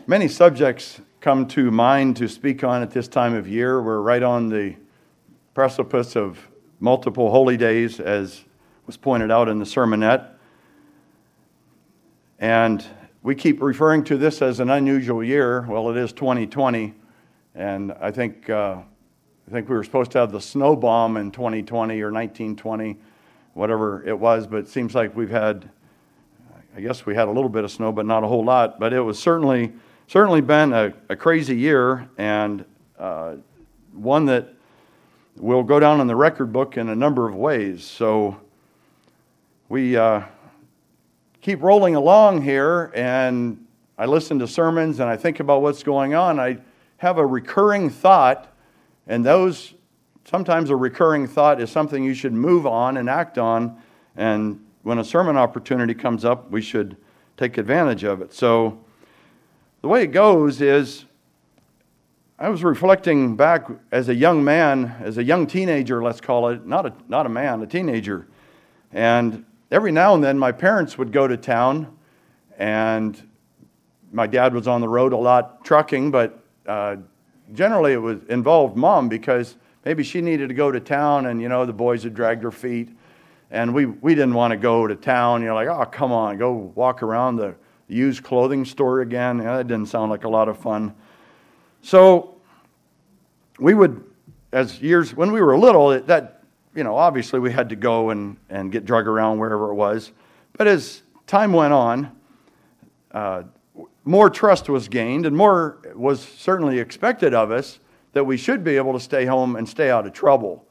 Many subjects come to mind to speak on at this time of year. We're right on the precipice of multiple holy days, as was pointed out in the sermonette. And we keep referring to this as an unusual year. Well, it is 2020, and I think we were supposed to have the snow bomb in 2020 or 1920, whatever it was, but it seems like we had a little bit of snow, but not a whole lot. But it was certainly been a crazy year, and one that will go down in the record book in a number of ways. So we keep rolling along here, and I listen to sermons, and I think about what's going on. I have a recurring thought, and sometimes a recurring thought is something you should move on and act on, and when a sermon opportunity comes up, we should take advantage of it. So the way it goes is, I was reflecting back as a young man, as a young teenager, let's call it, not a man, a teenager. And every now and then my parents would go to town, and my dad was on the road a lot trucking, but generally it involved Mom, because maybe she needed to go to town, and the boys had dragged her feet. And we didn't want to go to town. Like, oh, come on, go walk around the used clothing store again. That didn't sound like a lot of fun. So we would, when we were little, obviously we had to go and get drug around wherever it was. But as time went on, more trust was gained, and more was certainly expected of us, that we should be able to stay home and stay out of trouble.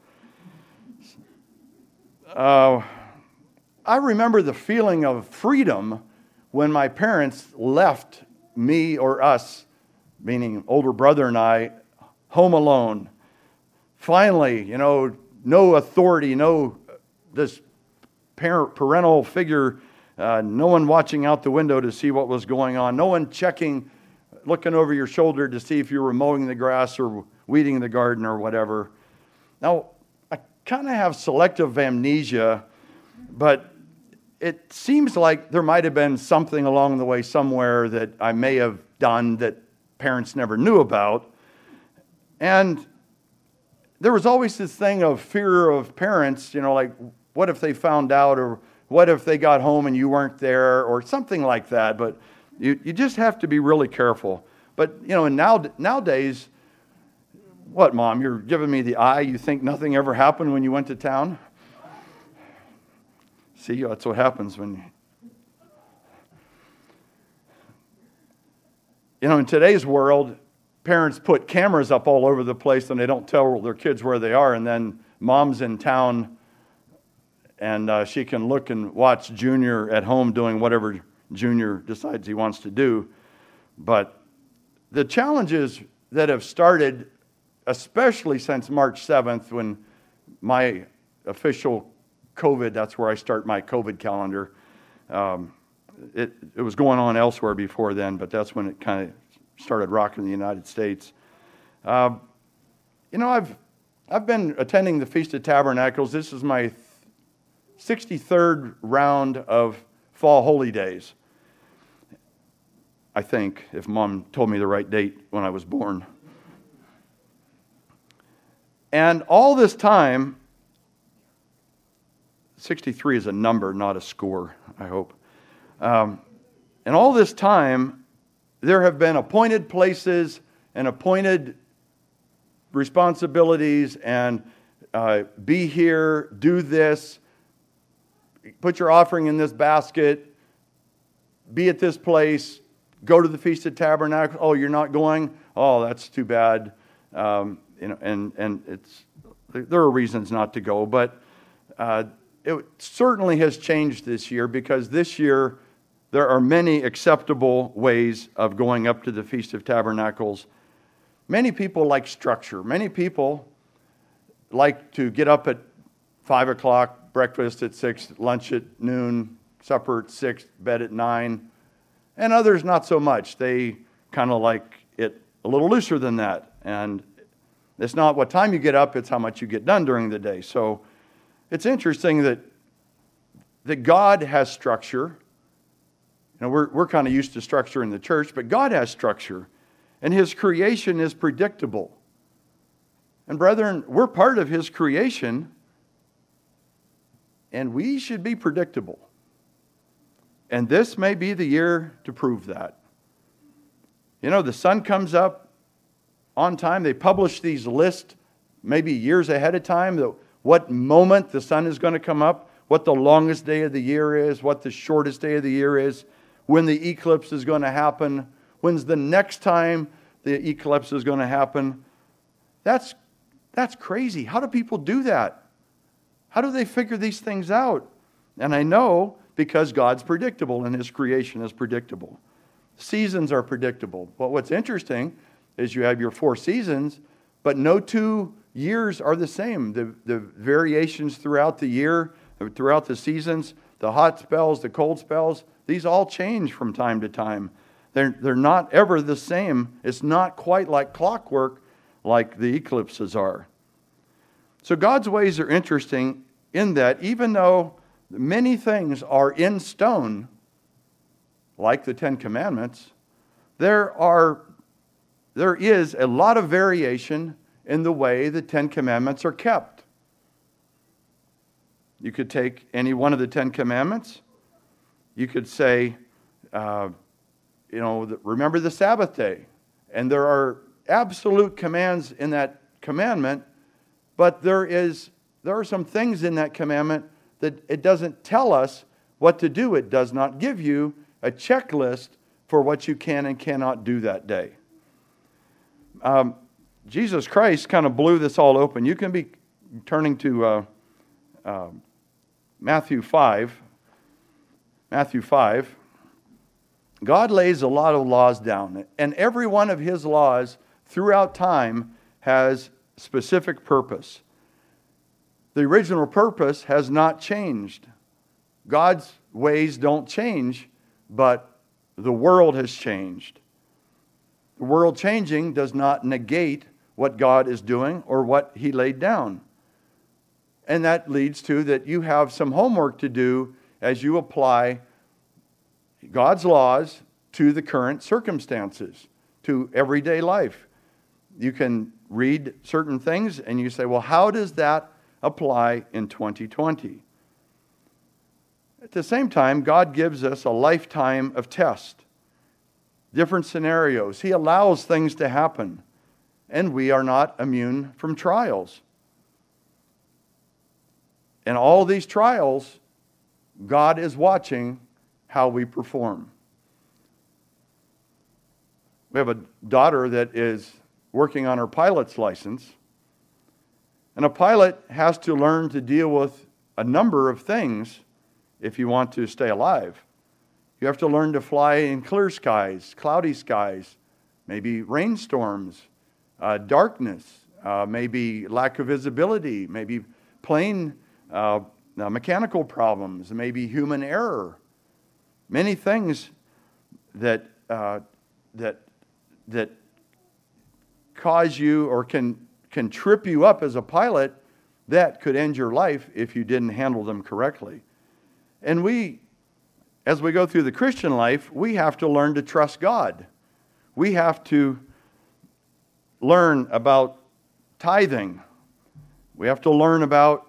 I remember the feeling of freedom when my parents left me, or us, meaning older brother and I, home alone. Finally, no authority, no this parental figure, no one watching out the window to see what was going on, no one looking over your shoulder to see if you were mowing the grass or weeding the garden or whatever. Now, I kind of have selective amnesia, but it seems like there might have been something along the way somewhere that I may have done that parents never knew about. And there was always this thing of fear of parents, like, what if they found out, or what if they got home and you weren't there, or something like that. But you just have to be really careful. But, and nowadays, what, Mom, you're giving me the eye? You think nothing ever happened when you went to town? See, that's what happens when in today's world, parents put cameras up all over the place and they don't tell their kids where they are, and then Mom's in town and she can look and watch Junior at home doing whatever Junior decides he wants to do. But the challenges that have started, especially since March 7th, when my official COVID, that's where I start my COVID calendar. It was going on elsewhere before then, but that's when it kind of started rocking the United States. I've been attending the Feast of Tabernacles. This is my 63rd round of Fall Holy Days, I think, if Mom told me the right date when I was born. And all this time, 63 is a number, not a score, I hope. And all this time, there have been appointed places and appointed responsibilities, and be here, do this, put your offering in this basket, be at this place, go to the Feast of Tabernacles. Oh, you're not going? Oh, that's too bad. And there are reasons not to go, but it certainly has changed this year, because this year there are many acceptable ways of going up to the Feast of Tabernacles. Many people like structure. Many people like to get up at 5 o'clock, breakfast at 6, lunch at noon, supper at 6, bed at 9. And others not so much. They kind of like it a little looser than that. And it's not what time you get up, it's how much you get done during the day. So it's interesting that God has structure, We're kind of used to structure in the church, but God has structure, and His creation is predictable. And brethren, we're part of His creation, and we should be predictable. And this may be the year to prove that. The sun comes up on time. They publish these lists maybe years ahead of time, what moment the sun is going to come up, what the longest day of the year is, what the shortest day of the year is, when the eclipse is going to happen, when's the next time the eclipse is going to happen. That's crazy. How do people do that? How do they figure these things out? And I know because God's predictable and His creation is predictable. Seasons are predictable. But what's interesting is you have your 4 seasons, but no 2 years are the same. The variations throughout the year, throughout the seasons, the hot spells, the cold spells, these all change from time to time. They're not ever the same. It's not quite like clockwork like the eclipses are. So God's ways are interesting in that even though many things are in stone, like the 10 Commandments, there is a lot of variation in the way the 10 Commandments are kept. You could take any one of the 10 Commandments. You could say, remember the Sabbath day. And there are absolute commands in that commandment, but there are some things in that commandment that it doesn't tell us what to do. It does not give you a checklist for what you can and cannot do that day. Jesus Christ kind of blew this all open. You can be turning to Matthew 5. Matthew 5. God lays a lot of laws down, and every one of His laws throughout time has specific purpose. The original purpose has not changed. God's ways don't change, but the world has changed. The world changing does not negate what God is doing or what He laid down. And that leads to that you have some homework to do as you apply God's laws to the current circumstances, to everyday life. You can read certain things and you say, well, how does that apply in 2020? At the same time, God gives us a lifetime of test, different scenarios. He allows things to happen, and we are not immune from trials. And all these trials, God is watching how we perform. We have a daughter that is working on her pilot's license, and a pilot has to learn to deal with a number of things if you want to stay alive. You have to learn to fly in clear skies, cloudy skies, maybe rainstorms, darkness, maybe lack of visibility, maybe plane mechanical problems, maybe human error. Many things that cause you or can trip you up as a pilot that could end your life if you didn't handle them correctly. And as we go through the Christian life, we have to learn to trust God. We have to learn about tithing. We have to learn about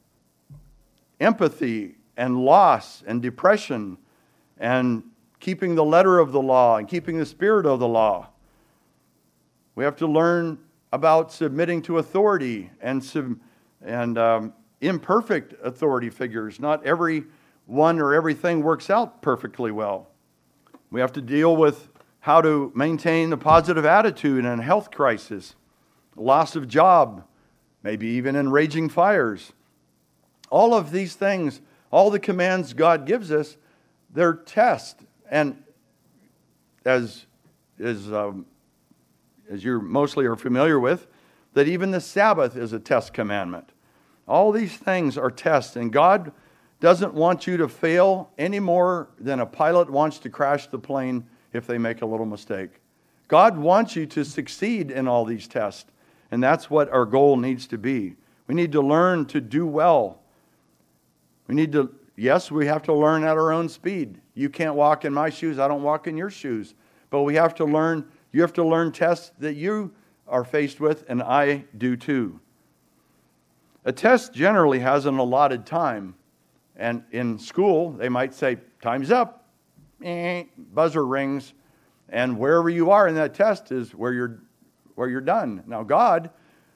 empathy and loss and depression and keeping the letter of the law and keeping the spirit of the law. We have to learn about submitting to authority and imperfect authority figures. Not every one or everything works out perfectly well. We have to deal with how to maintain a positive attitude in a health crisis, loss of job, maybe even in raging fires. All of these things, all the commands God gives us, they're tests. And as you mostly are familiar with, that even the Sabbath is a test commandment. All these things are tests, and God doesn't want you to fail any more than a pilot wants to crash the plane if they make a little mistake. God wants you to succeed in all these tests, and that's what our goal needs to be. We need to learn to do well. We need to yes, we have to learn at our own speed. You can't walk in my shoes, I don't walk in your shoes. But we have to learn, you have to learn tests that you are faced with, and I do too. A test generally has an allotted time. And in school, they might say, time's up, buzzer rings, and wherever you are in that test is where you're done. Now, God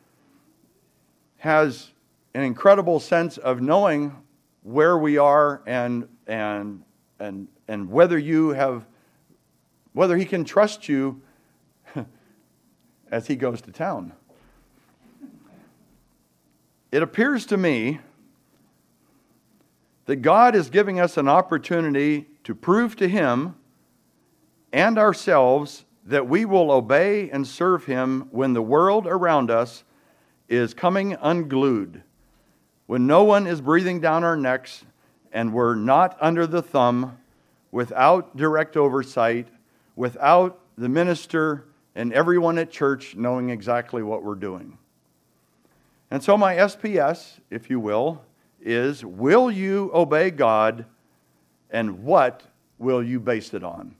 has an incredible sense of knowing where we are and whether He can trust you as He goes to town. It appears to me that God is giving us an opportunity to prove to Him and ourselves that we will obey and serve Him when the world around us is coming unglued, when no one is breathing down our necks and we're not under the thumb, without direct oversight, without the minister and everyone at church knowing exactly what we're doing. And so my SPS, if you will you obey God, and what will you base it on?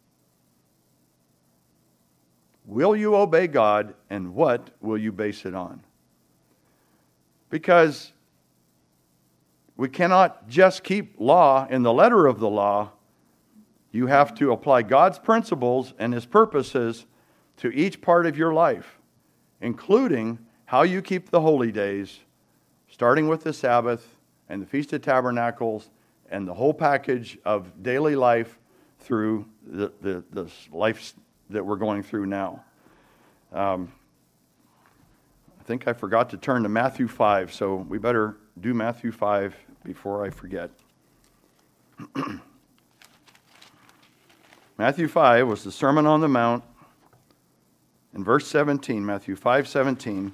Will you obey God, and what will you base it on? Because we cannot just keep law in the letter of the law. You have to apply God's principles and His purposes to each part of your life, including how you keep the holy days, starting with the Sabbath and the Feast of Tabernacles and the whole package of daily life through the life that we're going through now. I think I forgot to turn to Matthew 5, so we better do Matthew 5 before I forget. Matthew 5 was the Sermon on the Mount. In verse 17, Matthew 5:17,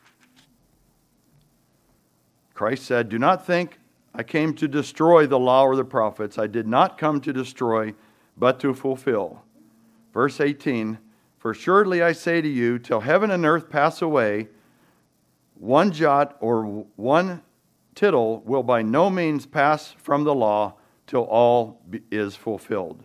Christ said, "Do not think I came to destroy the law or the prophets. I did not come to destroy, but to fulfill." Verse 18, "For surely I say to you, till heaven and earth pass away, one jot or one tittle will by no means pass from the law till all is fulfilled.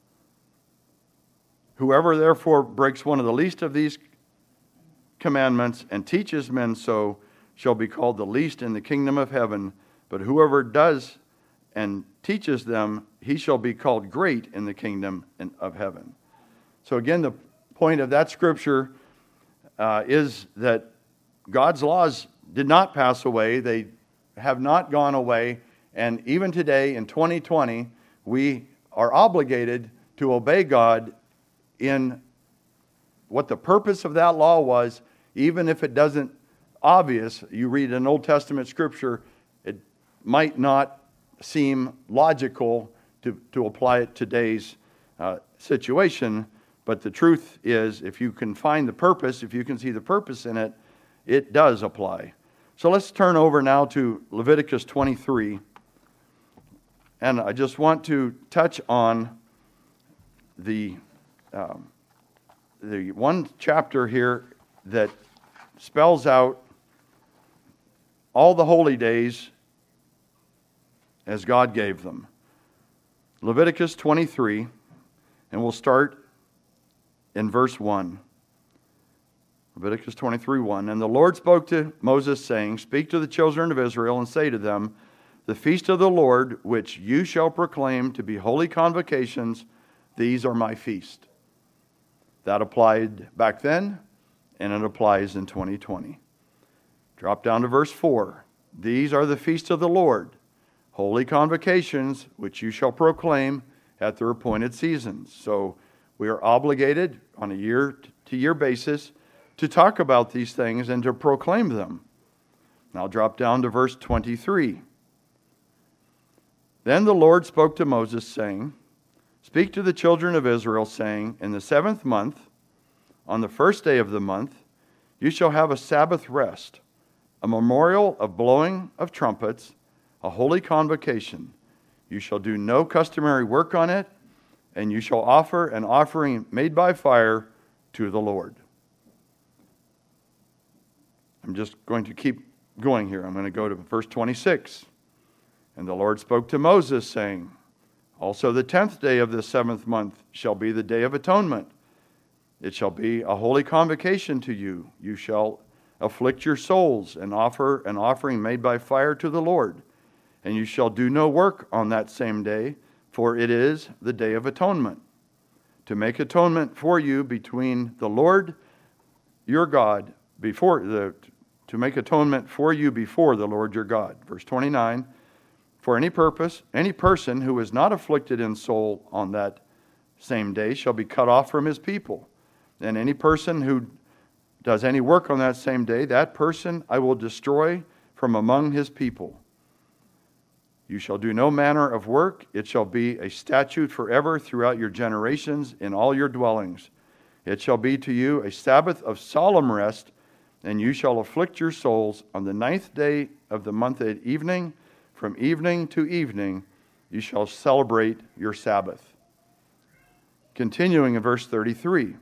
Whoever therefore breaks one of the least of these commandments and teaches men so shall be called the least in the kingdom of heaven. But whoever does and teaches them, he shall be called great in the kingdom of heaven." So again, the point of that scripture is that God's laws did not pass away. They have not gone away. And even today, in 2020, we are obligated to obey God in what the purpose of that law was, even if it doesn't obvious. You read an Old Testament scripture, it might not seem logical to apply it to today's situation, but the truth is, if you can find the purpose, if you can see the purpose in it, it does apply. So let's turn over now to Leviticus 23, and I just want to touch on the one chapter here that spells out all the holy days as God gave them. Leviticus 23, and we'll start in verse 1. Leviticus 23:1. "And the Lord spoke to Moses, saying, Speak to the children of Israel, and say to them, The feast of the Lord, which you shall proclaim to be holy convocations, these are my feast." That applied back then, and it applies in 2020. Drop down to verse 4. "These are the feasts of the Lord, holy convocations, which you shall proclaim at their appointed seasons." So we are obligated on a year-to-year basis to talk about these things and to proclaim them. Now drop down to verse 23. "Then the Lord spoke to Moses, saying, Speak to the children of Israel, saying, In the 7th month, on the 1st day of the month, you shall have a Sabbath rest, a memorial of blowing of trumpets, a holy convocation. You shall do no customary work on it, and you shall offer an offering made by fire to the Lord." I'm just going to keep going here. I'm going to go to verse 26. And the Lord spoke to Moses, saying, also the 10th day of the 7th month shall be the day of atonement. It shall be a holy convocation to you. You shall afflict your souls and offer an offering made by fire to the Lord. And you shall do no work on that same day, for it is the day of atonement, to make atonement for you between the Lord your God, to make atonement for you before the Lord your God. Verse 29, for any purpose, any person who is not afflicted in soul on that same day shall be cut off from his people. And any person who does any work on that same day, that person I will destroy from among his people. You shall do no manner of work. It shall be a statute forever throughout your generations in all your dwellings. It shall be to you a Sabbath of solemn rest, and you shall afflict your souls on the 9th day of the month at evening. From evening to evening, you shall celebrate your Sabbath. Continuing in verse 33.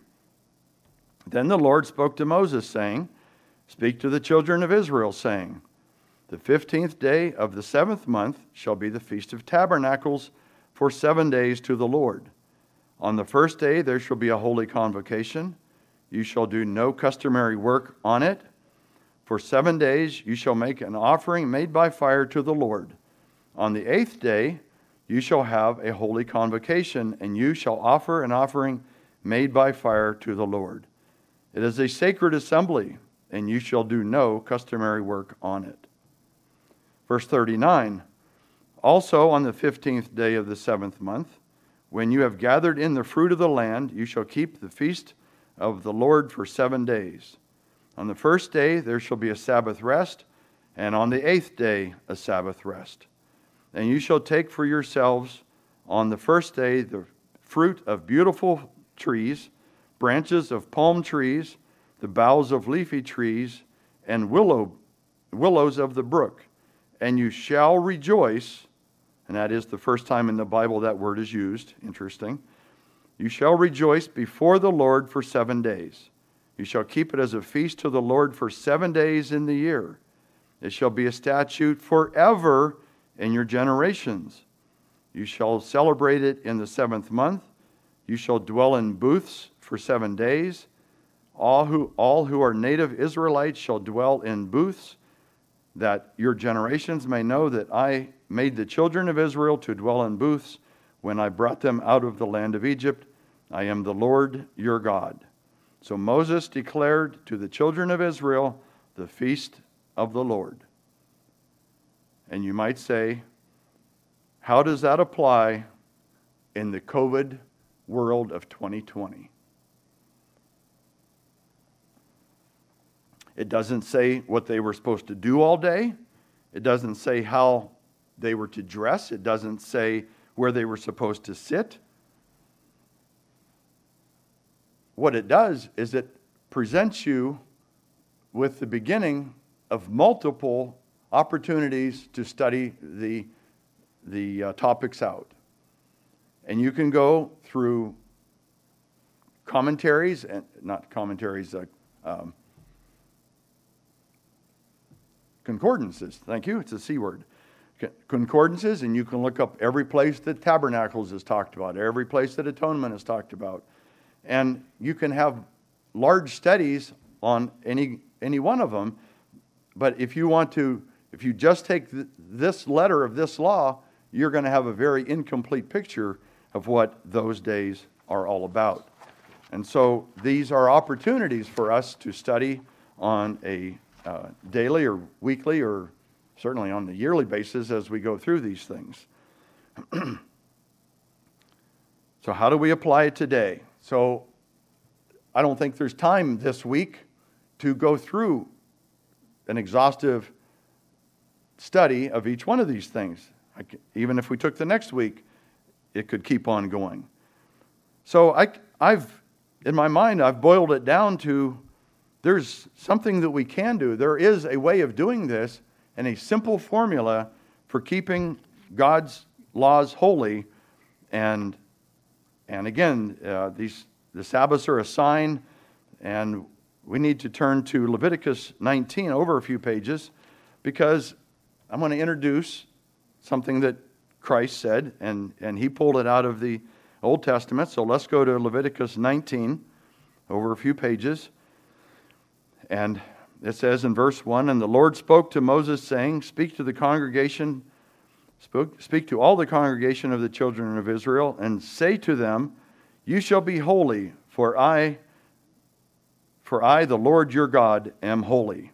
Then the Lord spoke to Moses, saying, speak to the children of Israel, saying, the 15th day of the 7th month shall be the Feast of Tabernacles for 7 days to the Lord. On the first day there shall be a holy convocation. You shall do no customary work on it. For 7 days you shall make an offering made by fire to the Lord. On the 8th day you shall have a holy convocation, and you shall offer an offering made by fire to the Lord. It is a sacred assembly, and you shall do no customary work on it. Verse 39, also on the 15th day of the 7th month, when you have gathered in the fruit of the land, you shall keep the feast of the Lord for 7 days. On the first day there shall be a Sabbath rest, and on the 8th day a Sabbath rest. And you shall take for yourselves on the first day the fruit of beautiful trees, branches of palm trees, the boughs of leafy trees, and willows of the brook. And you shall rejoice, and that is the first time in the Bible that word is used. Interesting. You shall rejoice before the Lord for 7 days. You shall keep it as a feast to the Lord for 7 days in the year. It shall be a statute forever in your generations. You shall celebrate it in the 7th month. You shall dwell in booths for 7 days. All who are native Israelites shall dwell in booths, that your generations may know that I made the children of Israel to dwell in booths when I brought them out of the land of Egypt. I am the Lord your God. So Moses declared to the children of Israel the feast of the Lord. And you might say, how does that apply in the COVID world of 2020? It doesn't say what they were supposed to do all day. It doesn't say how they were to dress. It doesn't say where they were supposed to sit. What it does is it presents you with the beginning of multiple opportunities to study the topics out. And you can go through commentaries, and not commentaries, concordances. Thank you. It's a C word. Concordances, and you can look up every place that tabernacles is talked about, every place that atonement is talked about. And you can have large studies on any one of them. But if you just take this letter of this law, you're going to have a very incomplete picture of what those days are all about. And so these are opportunities for us to study on a daily or weekly or certainly on a yearly basis as we go through these things. So how do we apply it today? So I don't think there's time this week to go through an exhaustive study of each one of these things. Even if we took the next week, it could keep on going. So I've in my mind, I've boiled it down to there's something that we can do. There is a way of doing this and a simple formula for keeping God's laws holy. And again, the Sabbaths are a sign, and we need to turn to Leviticus 19 over a few pages, because I'm going to introduce something that Christ said, and he pulled it out of the Old Testament. So let's go to Leviticus 19, over a few pages. And it says in verse 1, "And the Lord spoke to Moses, saying, speak to all the congregation of the children of Israel, and say to them, you shall be holy, for I, the Lord your God, am holy."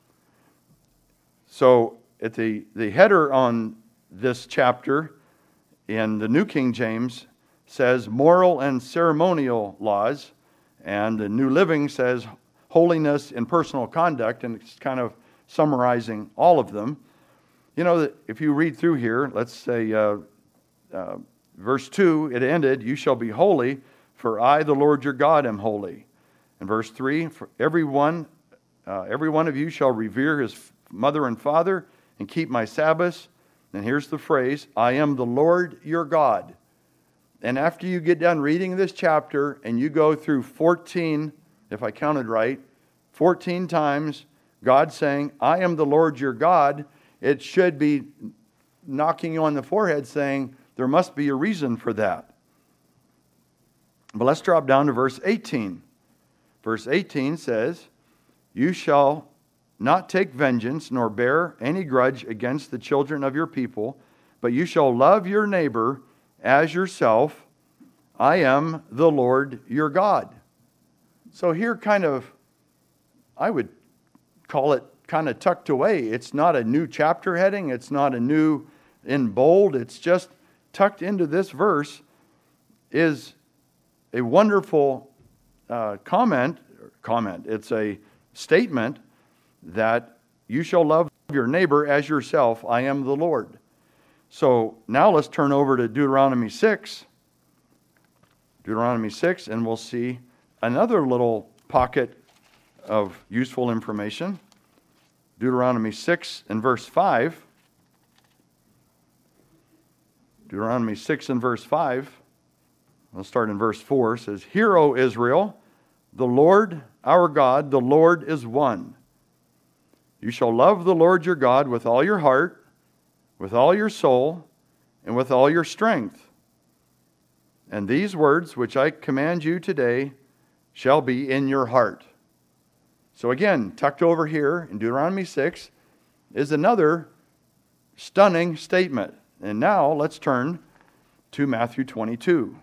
So at the header on this chapter in the New King James says moral and ceremonial laws, and the New Living says holiness in personal conduct, and it's kind of summarizing all of them. You know, that if you read through here, let's say verse 2, it ended, "You shall be holy, for I, the Lord your God, am holy." In verse 3, "For every one of you shall revere his mother and father, and keep my Sabbaths." And here's the phrase, "I am the Lord your God." And after you get done reading this chapter, and you go through 14, if I counted right, 14 times God saying, "I am the Lord your God," it should be knocking you on the forehead saying, there must be a reason for that. But let's drop down to verse 18. Verse 18 says, "You shall not take vengeance, nor bear any grudge against the children of your people, but you shall love your neighbor as yourself. I am the Lord your God." So here I would call it kind of tucked away. It's not a new chapter heading. It's not a new in bold. It's just tucked into this verse is a wonderful comment. It's a statement that you shall love your neighbor as yourself. I am the Lord. So now let's turn over to Deuteronomy 6. Deuteronomy 6, and we'll see another little pocket of useful information. Deuteronomy 6 and verse 5. Deuteronomy 6 and verse 5. I'll start in verse 4. It says, "Hear, O Israel, the Lord our God, the Lord is one. You shall love the Lord your God with all your heart, with all your soul, and with all your strength. And these words which I command you today shall be in your heart." So again, tucked over here in Deuteronomy 6 is another stunning statement. And now let's turn to Matthew 22,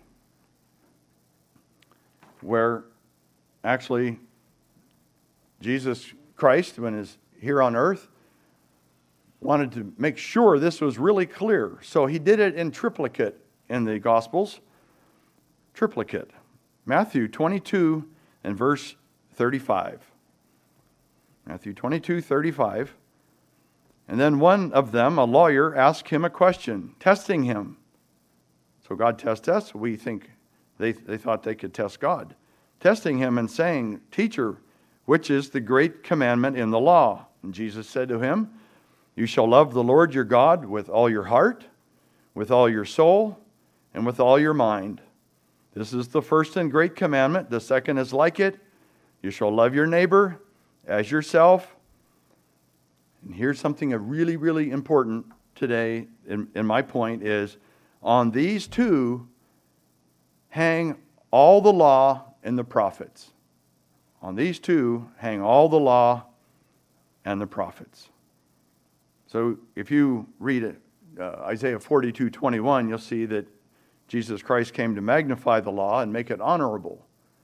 where actually Jesus Christ, when he's here on earth, wanted to make sure this was really clear. So he did it in triplicate in the Gospels. Triplicate. Matthew 22 and verse 35. Matthew 22:35. "And then one of them, a lawyer, asked him a question, testing him." So God tests us. We think they thought they could test God. "Testing him and saying, 'Teacher, which is the great commandment in the law?' And Jesus said to him, 'You shall love the Lord your God with all your heart, with all your soul, and with all your mind. This is the first and great commandment. The second is like it. You shall love your neighbor as yourself.'" And here's something really, really important today, in my point, is on these two hang all the law and the prophets. On these two hang all the law and the prophets. So if you read Isaiah 42:21, you'll see that Jesus Christ came to magnify the law and make it honorable.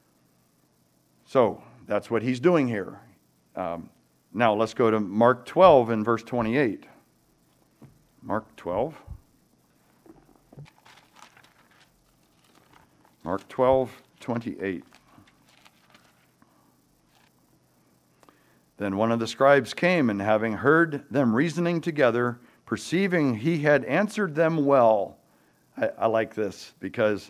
So that's what he's doing here. Now let's go to Mark 12 and verse 28. Mark 12. Mark 12:28. "Then one of the scribes came, and having heard them reasoning together, perceiving he had answered them well." I like this because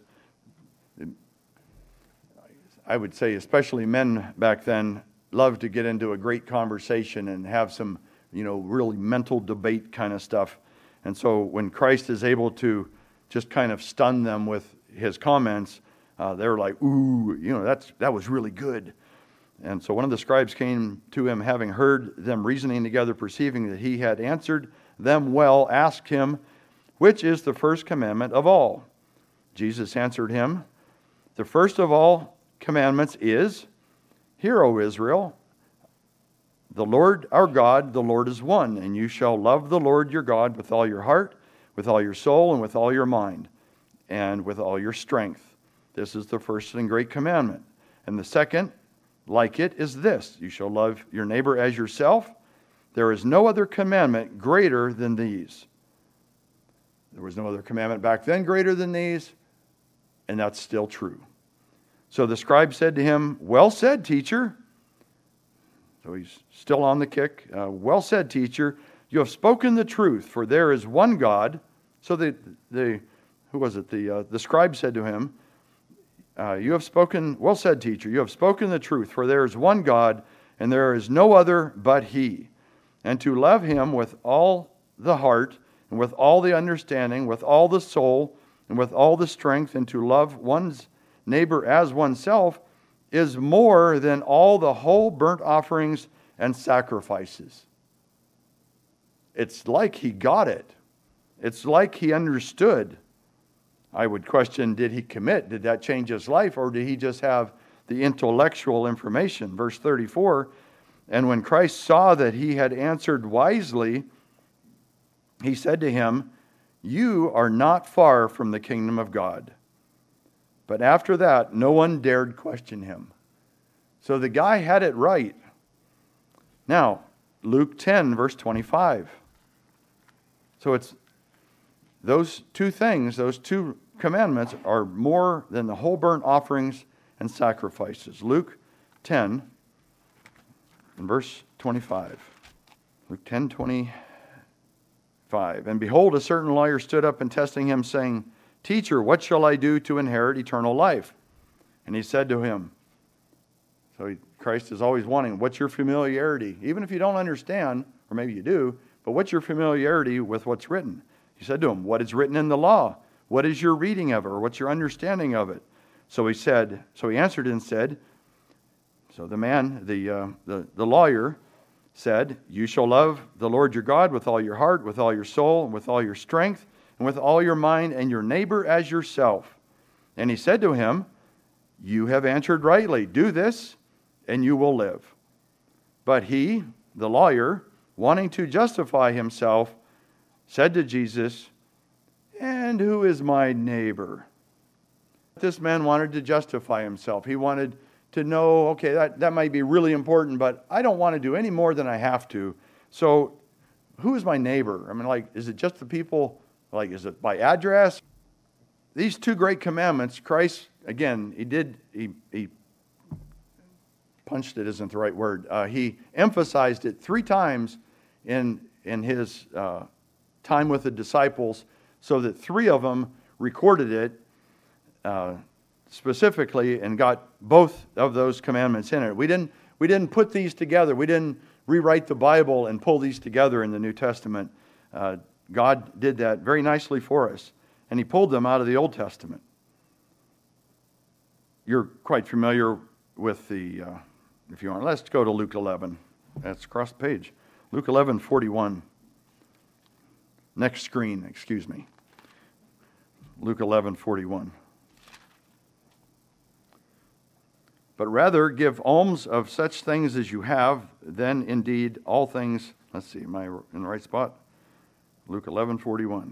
I would say especially men back then loved to get into a great conversation and have some, really mental debate kind of stuff. And so when Christ is able to just kind of stun them with his comments, they're like, "Ooh, that was really good." And so one of the scribes came to him, having heard them reasoning together, perceiving that he had answered them well, asked him, which is the first commandment of all? Jesus answered him, the first of all commandments is, Hear, O Israel, the Lord our God, the Lord is one, and you shall love the Lord your God with all your heart, with all your soul, and with all your mind, and with all your strength. This is the first and great commandment. And the second, like it, is this: you shall love your neighbor as yourself. There is no other commandment greater than these. There was no other commandment back then greater than these, and that's still true. So the scribe said to him, Well said, teacher. So he's still on the kick. Well said, teacher. You have spoken the truth, for there is one God. So the scribe said to him, You have spoken, well said, teacher. You have spoken the truth, for there is one God, and there is no other but He. And to love Him with all the heart, and with all the understanding, with all the soul, and with all the strength, and to love one's neighbor as oneself, is more than all the whole burnt offerings and sacrifices. It's like he got it. It's like he understood. I would question, did he commit? Did that change his life? Or did he just have the intellectual information? Verse 34, and when Christ saw that he had answered wisely, he said to him, You are not far from the kingdom of God. But after that, no one dared question him. So the guy had it right. Now, Luke 10, verse 25. So it's those two things, those two commandments are more than the whole burnt offerings and sacrifices. Luke 10, verse 25. Luke 10, 25. And behold, a certain lawyer stood up and testing him, saying, Teacher, what shall I do to inherit eternal life? And he said to him, Christ is always wanting, what's your familiarity? Even if you don't understand, or maybe you do, but what's your familiarity with what's written? He said to him, what is written in the law? What is your reading of it, or what's your understanding of it? So he answered and said, so the man, the lawyer said, You shall love the Lord your God with all your heart, with all your soul, and with all your strength, and with all your mind, and your neighbor as yourself. And he said to him, You have answered rightly. Do this, and you will live. But he, the lawyer, wanting to justify himself, said to Jesus, And who is my neighbor? This man wanted to justify himself. He wanted to know, okay, that might be really important, but I don't want to do any more than I have to. So who is my neighbor? I mean, is it just the people? Is it by address? These two great commandments, Christ, again, he punched it isn't the right word. He emphasized it 3 times in his time with the disciples, so that 3 of them recorded it specifically and got both of those commandments in it. We didn't put these together. We didn't rewrite the Bible and pull these together in the New Testament. God did that very nicely for us, and He pulled them out of the Old Testament. You're quite familiar with if you aren't, let's go to Luke 11. That's across the page. Luke 11:41. Next screen, excuse me. Luke 11:41. But rather give alms of such things as you have, then indeed all things. Let's see, am I in the right spot? Luke 11:41.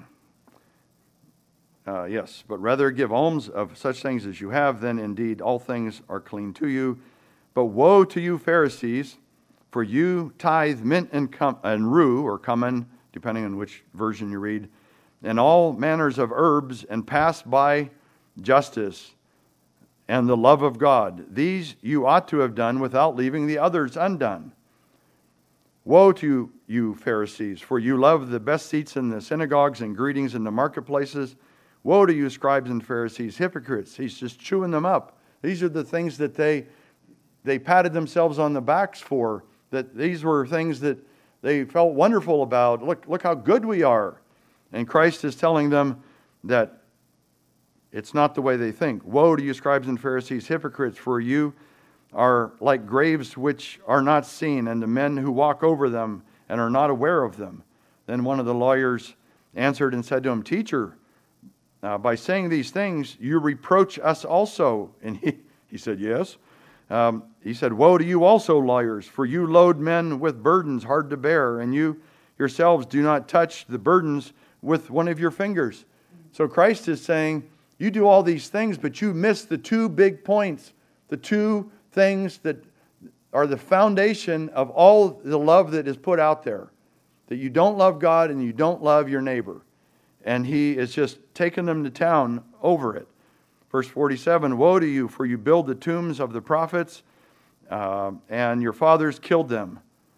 Yes, but rather give alms of such things as you have, then indeed all things are clean to you. But woe to you, Pharisees, for you tithe mint and rue, or cumin, depending on which version you read, and all manners of herbs, and pass by justice and the love of God. These you ought to have done without leaving the others undone. Woe to you, Pharisees, for you love the best seats in the synagogues and greetings in the marketplaces. Woe to you, scribes and Pharisees, hypocrites. He's just chewing them up. These are the things that they patted themselves on the backs for. That these were things that they felt wonderful about. Look how good we are. And Christ is telling them that it's not the way they think. Woe to you, scribes and Pharisees, hypocrites, for you are like graves which are not seen, and the men who walk over them and are not aware of them. Then one of the lawyers answered and said to him, Teacher, by saying these things, you reproach us also. And he said, Yes. He said, Woe to you also, lawyers, for you load men with burdens hard to bear, and you yourselves do not touch the burdens with one of your fingers. So Christ is saying, you do all these things, but you miss the two big points, the two things that are the foundation of all the love that is put out there. That you don't love God and you don't love your neighbor. And he is just taking them to town over it. Verse 47, Woe to you, for you build the tombs of the prophets, and your fathers killed them.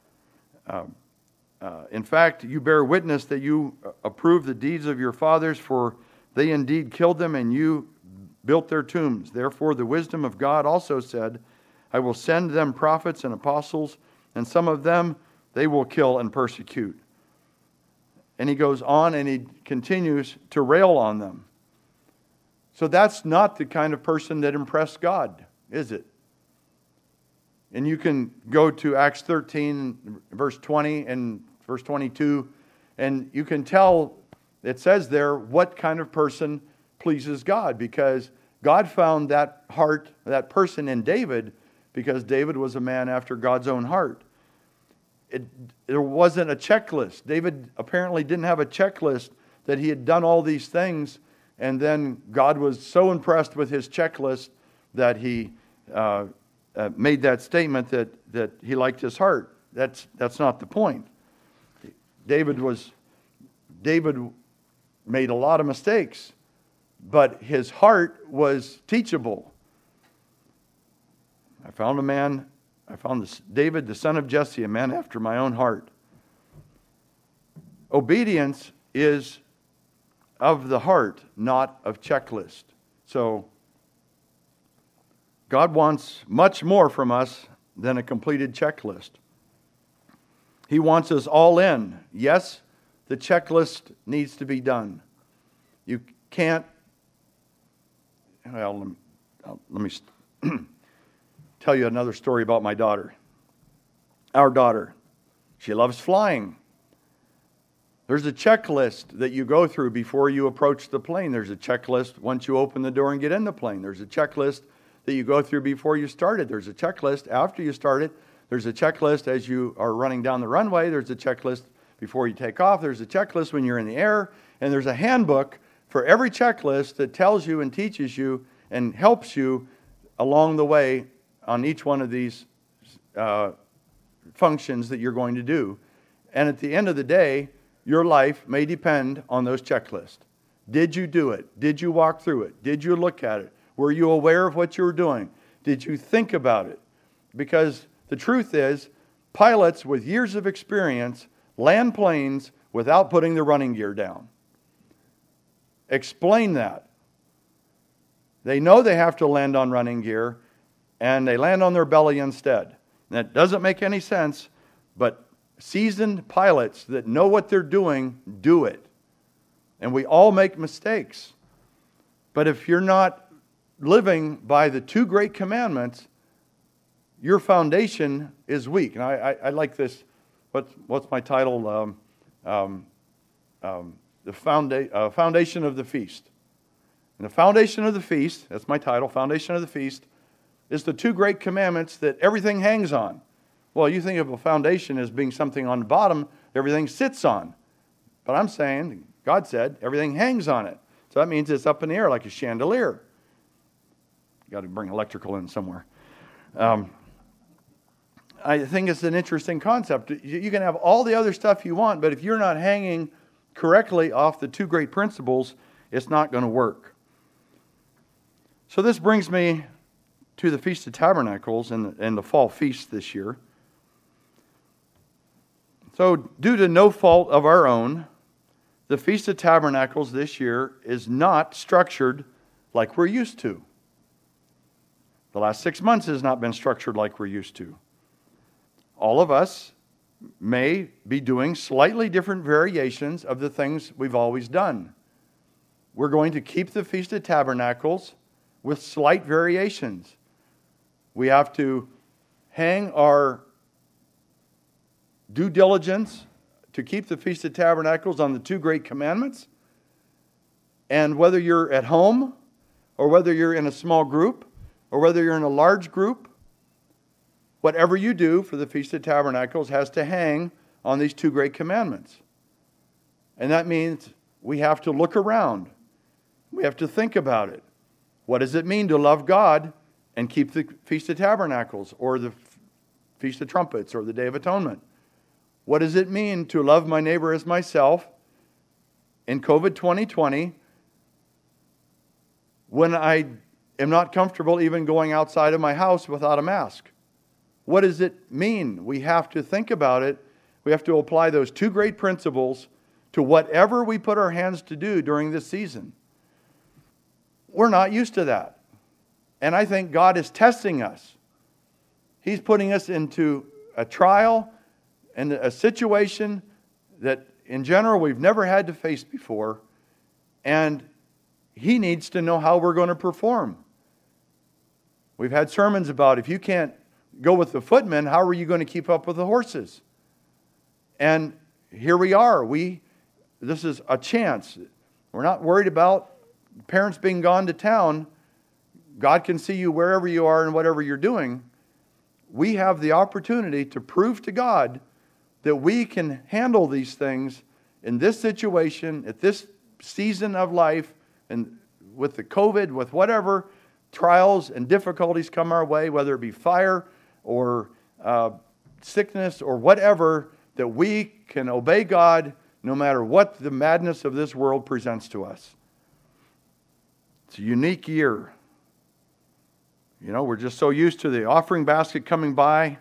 In fact, you bear witness that you approve the deeds of your fathers, for they indeed killed them, and you built their tombs. Therefore the wisdom of God also said, I will send them prophets and apostles, and some of them they will kill and persecute. And he goes on and he continues to rail on them. So that's not the kind of person that impressed God, is it? And you can go to Acts 13, verse 20 and verse 22, and you can tell, it says there, what kind of person pleases God, because God found that heart, that person in David, because David was a man after God's own heart. There wasn't a checklist. David apparently didn't have a checklist that he had done all these things, and then God was so impressed with his checklist that he made that statement that he liked his heart. That's not the point. David made a lot of mistakes, but his heart was teachable. I found David, the son of Jesse, a man after my own heart. Obedience is of the heart, not of checklist. So, God wants much more from us than a completed checklist. He wants us all in. Yes, the checklist needs to be done. You can't, well, let me tell you another story about my daughter. Our daughter, she loves flying. There's a checklist that you go through before you approach the plane. There's a checklist once you open the door and get in the plane. There's a checklist that you go through before you start it. There's a checklist after you start it. There's a checklist as you are running down the runway. There's a checklist before you take off. There's a checklist when you're in the air. And there's a handbook for every checklist that tells you and teaches you and helps you along the way on each one of these functions that you're going to do. And at the end of the day, your life may depend on those checklists. Did you do it? Did you walk through it? Did you look at it? Were you aware of what you were doing? Did you think about it? Because the truth is, pilots with years of experience land planes without putting the running gear down. Explain that. They know they have to land on running gear, and they land on their belly instead. That doesn't make any sense, but seasoned pilots that know what they're doing do it. And we all make mistakes. But if you're not living by the two great commandments, your foundation is weak. And I like this. What's my title? The foundation of the feast. And the foundation of the feast, that's my title, foundation of the feast, is the two great commandments that everything hangs on. Well, you think of a foundation as being something on the bottom, everything sits on. But I'm saying, God said, everything hangs on it. So that means it's up in the air like a chandelier. You got to bring electrical in somewhere. I think it's an interesting concept. You can have all the other stuff you want, but if you're not hanging correctly off the two great principles, it's not going to work. So this brings me to the Feast of Tabernacles and the fall feast this year. So due to no fault of our own, the Feast of Tabernacles this year is not structured like we're used to. The last 6 months has not been structured like we're used to. All of us may be doing slightly different variations of the things we've always done. We're going to keep the Feast of Tabernacles with slight variations. We have to hang our due diligence to keep the Feast of Tabernacles on the two great commandments. And whether you're at home, or whether you're in a small group, or whether you're in a large group, whatever you do for the Feast of Tabernacles has to hang on these two great commandments. And that means we have to look around. We have to think about it. What does it mean to love God and keep the Feast of Tabernacles, or the Feast of Trumpets, or the Day of Atonement? What does it mean to love my neighbor as myself in COVID 2020 when I am not comfortable even going outside of my house without a mask? What does it mean? We have to think about it. We have to apply those two great principles to whatever we put our hands to do during this season. We're not used to that. And I think God is testing us. He's putting us into a trial and a situation that in general we've never had to face before. And He needs to know how we're going to perform. We've had sermons about if you can't go with the footmen, how are you going to keep up with the horses? And here we are. This is a chance. We're not worried about parents being gone to town. God can see you wherever you are and whatever you're doing. We have the opportunity to prove to God that we can handle these things in this situation, at this season of life, and with the COVID, with whatever trials and difficulties come our way, whether it be fire or sickness or whatever, that we can obey God no matter what the madness of this world presents to us. It's a unique year. You know, we're just so used to the offering basket coming by.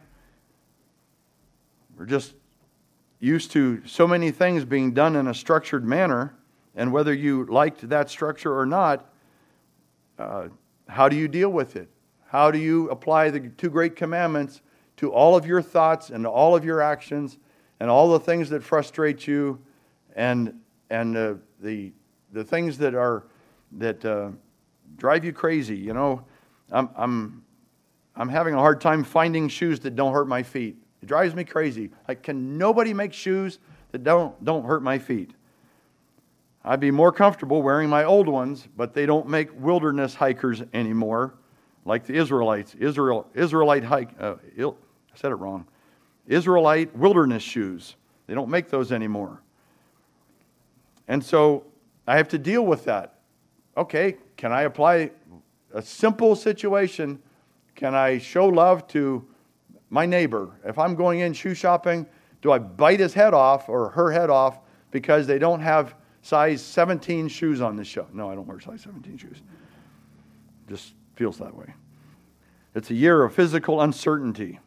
We're just used to so many things being done in a structured manner. And whether you liked that structure or not, how do you deal with it? How do you apply the two great commandments to all of your thoughts and all of your actions and all the things that frustrate you and the things that drive you crazy? You know, I'm having a hard time finding shoes that don't hurt my feet. It drives me crazy. Like, can nobody make shoes that don't hurt my feet? I'd be more comfortable wearing my old ones, but they don't make wilderness hikers anymore, like the Israelites. Israelite hike. I said it wrong. Israelite wilderness shoes. They don't make those anymore. And so I have to deal with that. Okay, can I apply a simple situation? Can I show love to my neighbor? If I'm going in shoe shopping, do I bite his head off or her head off because they don't have size 17 shoes on the shelf? No, I don't wear size 17 shoes. Just feels that way. It's a year of physical uncertainty.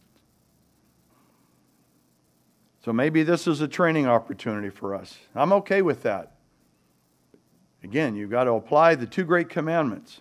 So maybe this is a training opportunity for us. I'm okay with that. Again, you've got to apply the two great commandments.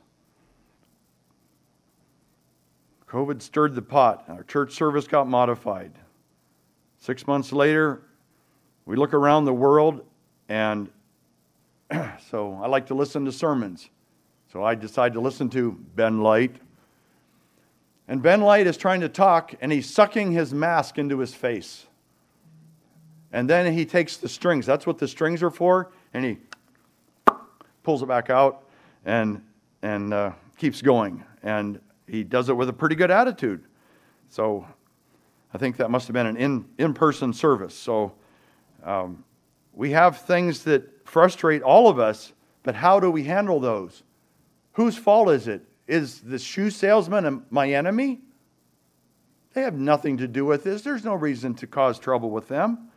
COVID stirred the pot. Our church service got modified. 6 months later, we look around the world, and so I like to listen to sermons. So I decided to listen to Ben Light. And Ben Light is trying to talk, and he's sucking his mask into his face. And then he takes the strings. That's what the strings are for. And he pulls it back out and keeps going. And he does it with a pretty good attitude. So I think that must have been an in-person service. So we have things that frustrate all of us, but how do we handle those? Whose fault is it? Is the shoe salesman my enemy? They have nothing to do with this. There's no reason to cause trouble with them.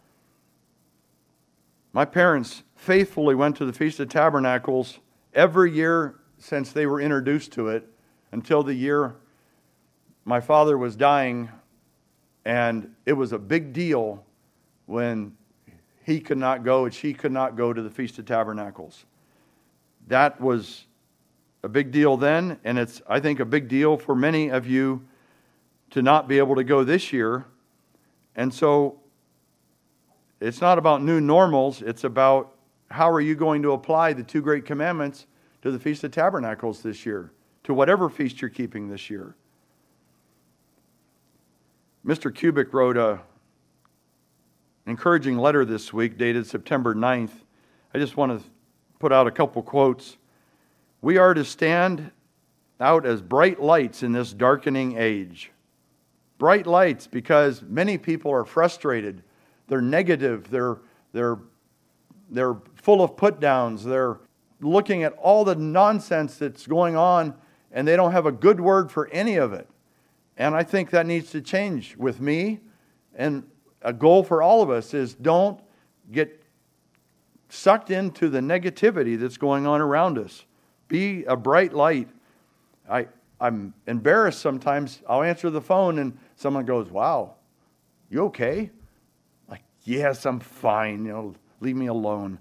My parents faithfully went to the Feast of Tabernacles every year since they were introduced to it, until the year my father was dying, and it was a big deal when he could not go and she could not go to the Feast of Tabernacles. That was a big deal then, and it's, I think, a big deal for many of you to not be able to go this year. And so it's not about new normals, it's about how are you going to apply the two great commandments to the Feast of Tabernacles this year, to whatever feast you're keeping this year. Mr. Kubik wrote encouraging letter this week dated September 9th. I just want to put out a couple quotes. We are to stand out as bright lights in this darkening age. Bright lights, because many people are frustrated. They're negative. They're full of put-downs. They're looking at all the nonsense that's going on, and they don't have a good word for any of it. And I think that needs to change with me. And a goal for all of us is don't get sucked into the negativity that's going on around us. Be a bright light. I'm embarrassed sometimes. I'll answer the phone and someone goes, "Wow, you okay?" Like, yes, I'm fine. Leave me alone.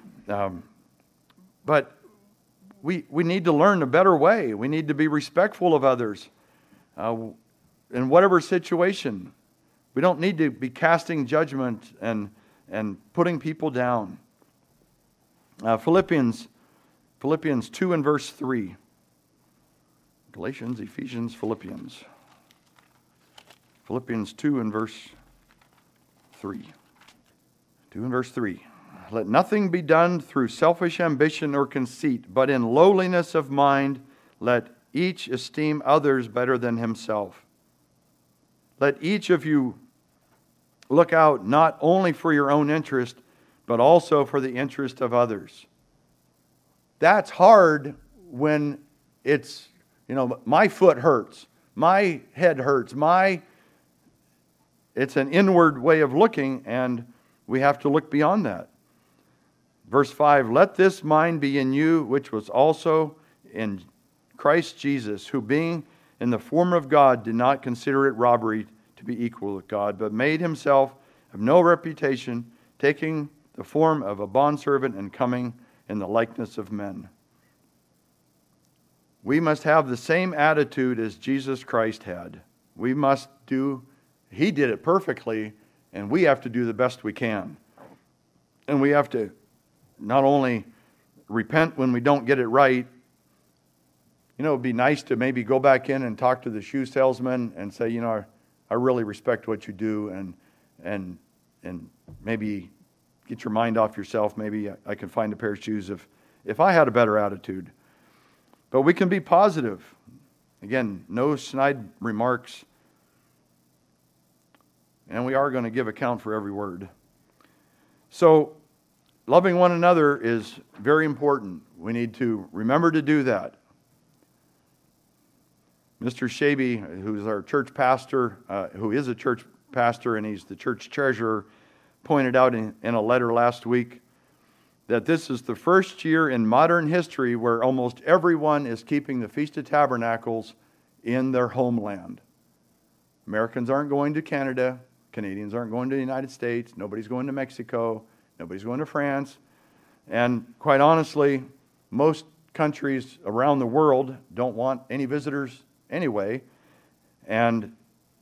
But we need to learn a better way. We need to be respectful of others in whatever situation. We don't need to be casting judgment and putting people down. Philippians 2 and verse 3. Galatians, Ephesians, Philippians. Philippians 2 and verse 3. 2 and verse 3. Let nothing be done through selfish ambition or conceit, but in lowliness of mind, let each esteem others better than himself. Let each of you look out not only for your own interest, but also for the interest of others. That's hard when it's, my foot hurts, my head hurts, it's an inward way of looking, and we have to look beyond that. Verse 5, let this mind be in you, which was also in Christ Jesus, who being in the form of God did not consider it robbery to be equal with God, but made himself of no reputation, taking the form of a bondservant and coming in the likeness of men. We must have the same attitude as Jesus Christ had. He did it perfectly, and we have to do the best we can. And we have to not only repent when we don't get it right. It'd be nice to maybe go back in and talk to the shoe salesman and say, I really respect what you do, and maybe get your mind off yourself. Maybe I can find a pair of shoes if I had a better attitude. But we can be positive. Again, no snide remarks. And we are going to give account for every word. So, loving one another is very important. We need to remember to do that. Mr. Shaby, who's our church pastor, who is a church pastor and he's the church treasurer, pointed out in a letter last week that this is the first year in modern history where almost everyone is keeping the Feast of Tabernacles in their homeland. Americans aren't going to Canada. Canadians aren't going to the United States. Nobody's going to Mexico. Nobody's going to France. And quite honestly, most countries around the world don't want any visitors anyway. And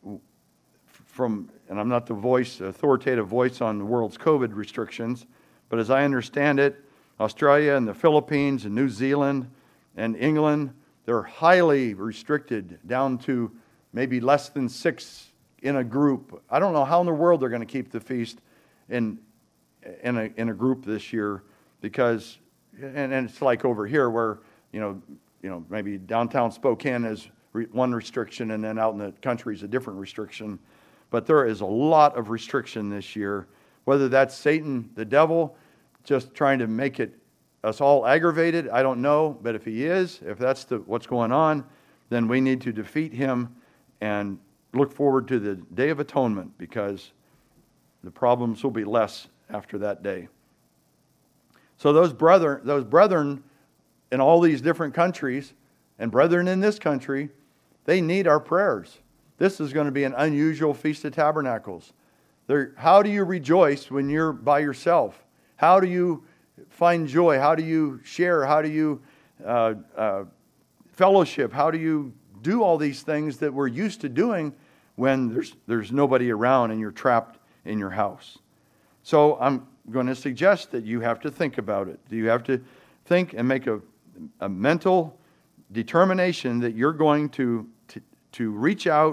I'm not the authoritative voice on the world's COVID restrictions, but as I understand it, Australia and the Philippines and New Zealand and England, they're highly restricted down to maybe less than 6 in a group. I don't know how in the world they're going to keep the feast in a group this year, because and it's like over here where maybe downtown Spokane is one restriction, and then out in the country is a different restriction. But there is a lot of restriction this year. Whether that's Satan, the devil, just trying to make us all aggravated, I don't know. But if that's what's going on, then we need to defeat him and look forward to the Day of Atonement, because the problems will be less after that day. So those brethren in all these different countries, and brethren in this country, they need our prayers. This is going to be an unusual Feast of Tabernacles. How do you rejoice when you're by yourself? How do you find joy? How do you share? How do you fellowship? How do you do all these things that we're used to doing when there's nobody around and you're trapped in your house? So I'm going to suggest that you have to think about it. You have to think and make a mental determination that you're going to reach out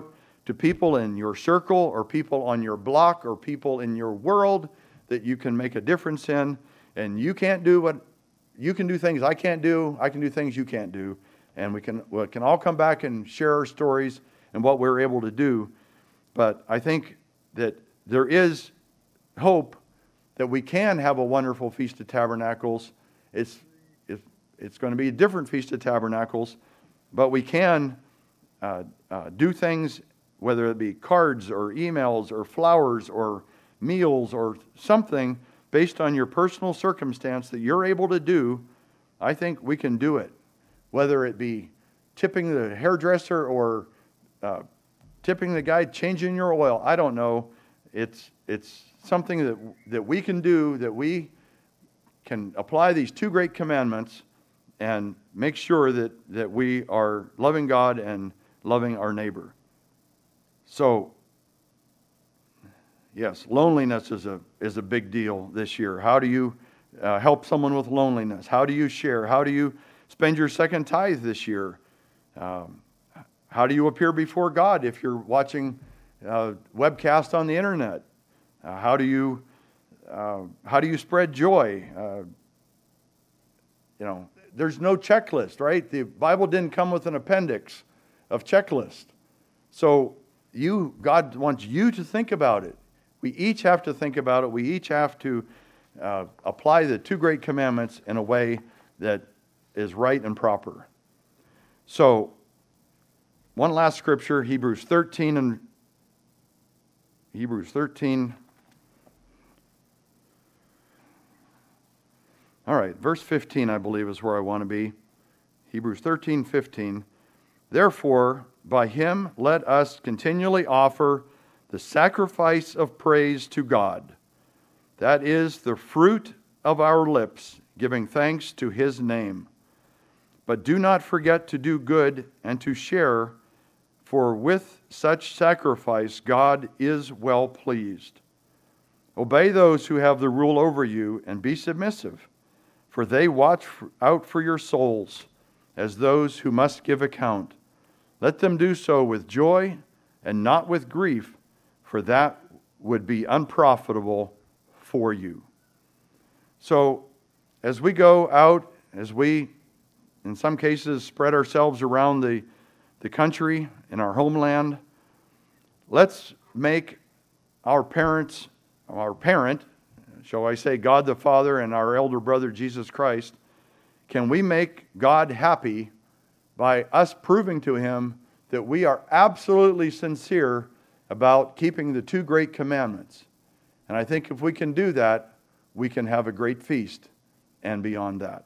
to people in your circle or people on your block or people in your world that you can make a difference in. And you can do things I can't do. I can do things you can't do. And we can all come back and share our stories and what we're able to do. But I think that there is hope that we can have a wonderful Feast of Tabernacles. It's going to be a different Feast of Tabernacles, but we can do things, whether it be cards or emails or flowers or meals or something based on your personal circumstance that you're able to do. I think we can do it. Whether it be tipping the hairdresser or tipping the guy changing your oil, I don't know. It's something that we can do, that we can apply these two great commandments and make sure that we are loving God and loving our neighbor. So, yes, loneliness is a big deal this year. How do you help someone with loneliness? How do you share? How do you spend your second tithe this year? How do you appear before God if you're watching webcast on the internet? How do you spread joy? There's no checklist, right? The Bible didn't come with an appendix of checklist. So God wants you to think about it. We each have to think about it. We each have to apply the two great commandments in a way that is right and proper. So, one last scripture, Hebrews 13. All right, verse 15, I believe, is where I want to be. Hebrews 13:15. Therefore, by him let us continually offer the sacrifice of praise to God. That is the fruit of our lips, giving thanks to his name. But do not forget to do good and to share, for with such sacrifice God is well pleased. Obey those who have the rule over you and be submissive, for they watch out for your souls as those who must give account. Let them do so with joy and not with grief, for that would be unprofitable for you. So, as we go out, as we, in some cases, spread ourselves around the country, in our homeland, let's make our parent, shall I say, God the Father and our elder brother Jesus Christ, can we make God happy by us proving to him that we are absolutely sincere about keeping the two great commandments? And I think if we can do that, we can have a great feast and beyond that.